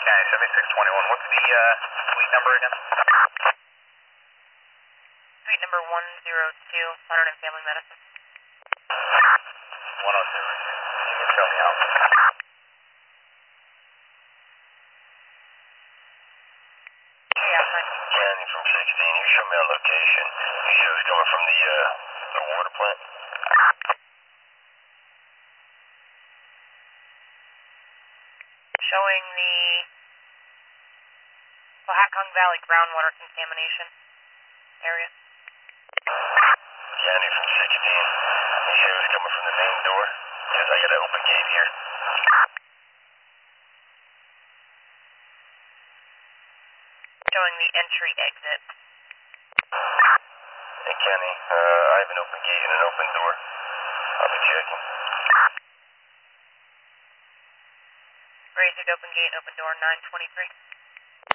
Yeah, 7621. What's the suite number again? Suite number 102, Modern and Family Medicine. 102. You can show me out. Yeah, fine. Danny from 16, you show me a location. You said it was coming from the water plant? Showing the Cohocton Valley groundwater contamination area. Danny from 16, you said it was coming from the main door? Because I got an open gate here. Showing the entry exit. Hey Kenny, I have an open gate and an open door. I'll be checking. Raised open gate, open door, 923.